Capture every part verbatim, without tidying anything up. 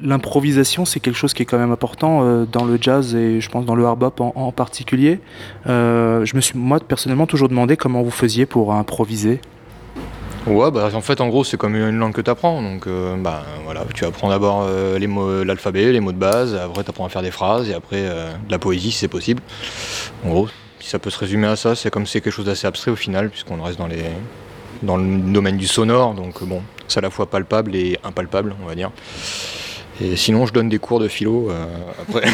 l'improvisation, c'est quelque chose qui est quand même important euh, dans le jazz et je pense dans le hard-bop en, en particulier. Euh, je me suis, moi, personnellement, toujours demandé comment vous faisiez pour improviser. Ouais, bah en fait, en gros, c'est comme une langue que tu apprends. Donc, euh, bah voilà, tu apprends d'abord euh, les mots, l'alphabet, les mots de base. Après, tu apprends à faire des phrases et après euh, de la poésie si c'est possible. En gros, si ça peut se résumer à ça, c'est comme c'est quelque chose d'assez abstrait au final, puisqu'on reste dans les dans le domaine du sonore. Donc bon, c'est à la fois palpable et impalpable, on va dire. Et sinon, je donne des cours de philo euh, après.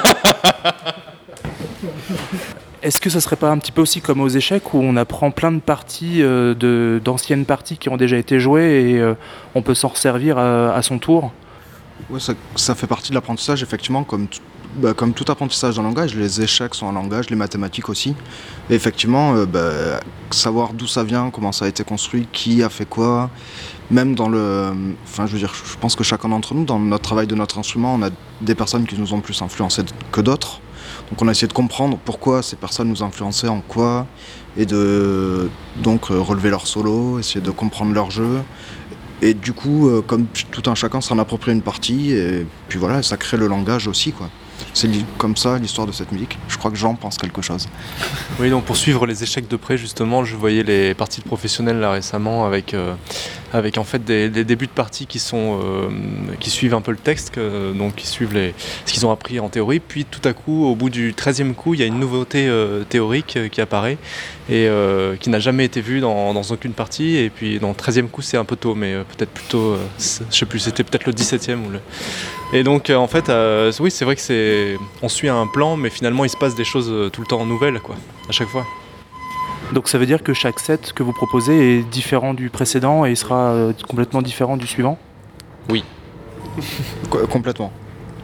Est-ce que ça serait pas un petit peu aussi comme aux échecs où on apprend plein de parties, euh, de, d'anciennes parties qui ont déjà été jouées et euh, on peut s'en resservir à, à son tour? Ouais, ça, ça fait partie de l'apprentissage, effectivement, comme, t- bah, comme tout apprentissage d'un langage. Les échecs sont un langage, les mathématiques aussi. Et effectivement, euh, bah, savoir d'où ça vient, comment ça a été construit, qui a fait quoi, même dans le... Enfin, je veux dire, je pense que chacun d'entre nous, dans notre travail de notre instrument, on a des personnes qui nous ont plus influencés que d'autres. Donc on a essayé de comprendre pourquoi ces personnes nous influençaient en quoi, et de donc euh, relever leur solo, essayer de comprendre leur jeu. Et du coup, euh, comme tout un chacun s'en approprie une partie, et puis voilà, ça crée le langage aussi, quoi. C'est li- comme ça l'histoire de cette musique. Je crois que Jean pense quelque chose. Oui, donc pour suivre les échecs de près, justement, je voyais les parties de professionnels là récemment avec, euh, avec en fait des, des débuts de parties qui sont euh, qui suivent un peu le texte, que- donc qui suivent les, ce qu'ils ont appris en théorie. Puis tout à coup, au bout du treizième coup, il y a une nouveauté euh, théorique euh, qui apparaît et euh, qui n'a jamais été vue dans, dans aucune partie. Et puis dans le treizième coup, c'est un peu tôt, mais euh, peut-être plutôt, euh, c'est- je sais plus, c'était peut-être le dix-septième ou le. Et donc euh, en fait, euh, oui, c'est vrai que c'est, on suit un plan, mais finalement il se passe des choses euh, tout le temps nouvelles, quoi, à chaque fois. Donc ça veut dire que chaque set que vous proposez est différent du précédent et il sera euh, complètement différent du suivant? Oui. Co- complètement.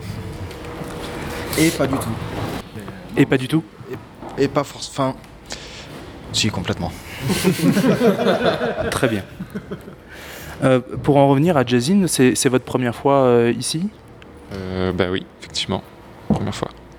Et pas du tout. Et pas du tout? Et pas force. Enfin. Si, complètement. Très bien. Euh, pour en revenir à Jazzin, c'est, c'est votre première fois euh, ici? Euh, bah oui, effectivement, première fois.